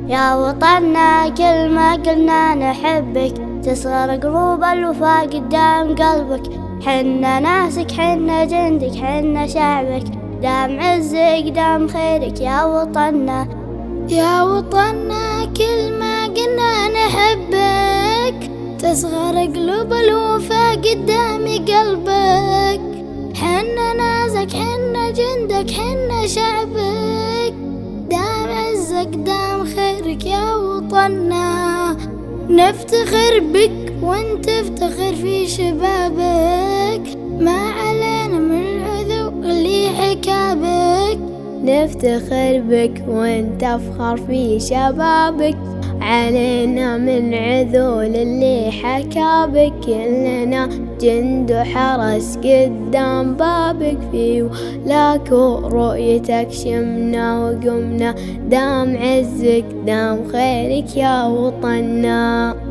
يا وطننا كل ما قلنا نحبك تصغر قلوب الوفا قدام قلبك. حنا ناسك حنا جندك حنا شعبك، دام عزك دام خيرك يا وطننا. يا وطننا كل ما قلنا نحبك تصغر قلوب الوفا قدام قلبك. حنا ناسك حنا جندك حنا شعبك، دام عزك دام خيرك يا وطننا. نفتخر بك وانت تفتخر في شبابك، ما علينا من العذو اللي حكابك. نفتخر بك وانت تفخر في شبابك، علينا من عذول اللي حكابك. كلنا جند وحرس قدام بابك، في ولاك ورؤيتك شمنا وقمنا، دام عزك دام خيرك يا وطننا.